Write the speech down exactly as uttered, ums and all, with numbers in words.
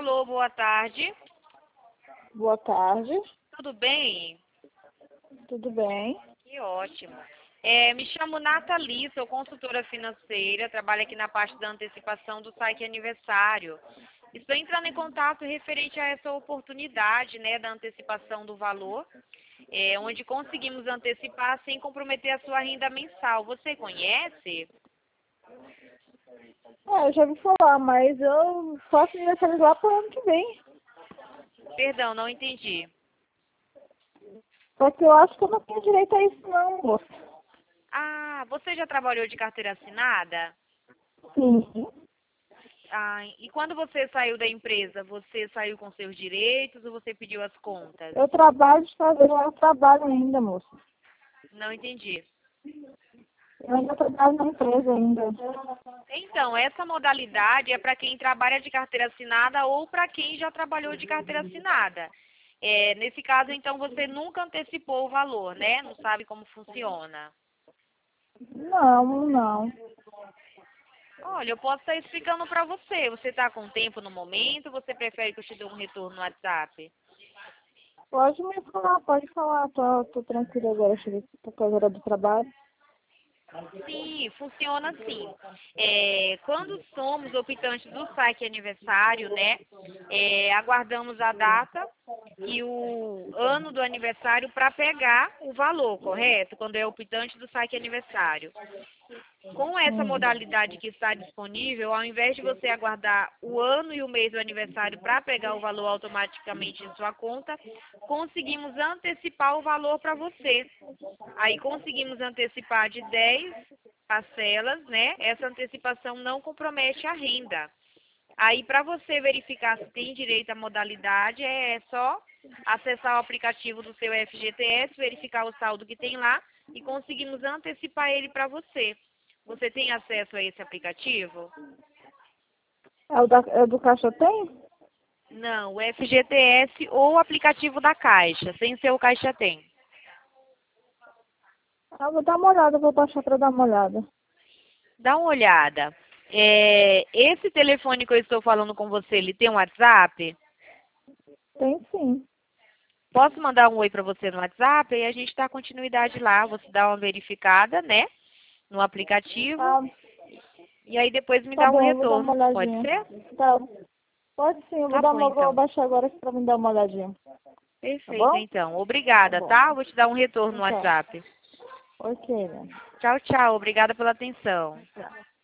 Alô, boa tarde. Boa tarde, Tudo bem? tudo bem? Que ótimo. É, me chamo Nathalie, sou consultora financeira, trabalho aqui na parte da antecipação do saque aniversário. Estou entrando em contato referente a essa oportunidade, né, da antecipação do valor, é, onde conseguimos antecipar sem comprometer a sua renda mensal. Você conhece? É, eu já ouvi falar, mas eu faço aniversário lá pro ano que vem. Perdão, não entendi. Só que eu acho que eu não tenho direito a isso não, moça. Ah, você já trabalhou de carteira assinada? Sim. Ah, e quando você saiu da empresa, você saiu com seus direitos ou você pediu as contas? Eu trabalho de fazer, eu trabalho ainda, moça. Não entendi. Eu ainda trabalho na empresa ainda. Então, essa modalidade é para quem trabalha de carteira assinada ou para quem já trabalhou de carteira assinada. É, nesse caso, então, você nunca antecipou o valor, né? Não sabe como funciona. Não, não. Olha, eu posso estar explicando para você. Você está com tempo no momento? Você prefere que eu te dê um retorno no WhatsApp? Pode me falar, pode falar. Tô, tô tranquila agora, cheguei por causa da hora do trabalho. Sim, funciona assim. É, quando somos optantes do saque aniversário, né, é, aguardamos a data e o ano do aniversário para pegar o valor, correto? Quando é optante do saque aniversário. Com essa Hum. modalidade que está disponível, ao invés de você aguardar o ano e o mês do aniversário para pegar o valor automaticamente em sua conta, conseguimos antecipar o valor para você. Aí conseguimos antecipar de dez parcelas, né? Essa antecipação não compromete a renda. Aí, para você verificar se tem direito à modalidade, é só acessar o aplicativo do seu F G T S, verificar o saldo que tem lá e conseguimos antecipar ele para você. Você tem acesso a esse aplicativo? É o, da, é o do Caixa Tem? Não, o F G T S ou o aplicativo da Caixa, sem ser o Caixa Tem. Ah, vou dar uma olhada, vou baixar pra dar uma olhada. Dá uma olhada. É, esse telefone que eu estou falando com você, ele tem um WhatsApp? Tem sim. Posso mandar um oi para você no WhatsApp e a gente dá continuidade lá. Você dá uma verificada, né, no aplicativo Tá, e aí depois me tá dá um bom, eu vou dar uma retorno. Pode olhadinha. ser? Tá. Pode sim, eu vou Tá dar bom, uma, vou então. baixar agora pra me dar uma olhadinha. Tá Perfeito, bom? então. Tá Obrigada, bom. tá? Eu vou te dar um retorno no Então, WhatsApp. ok, né? Tchau, tchau. Obrigada pela atenção. Tá.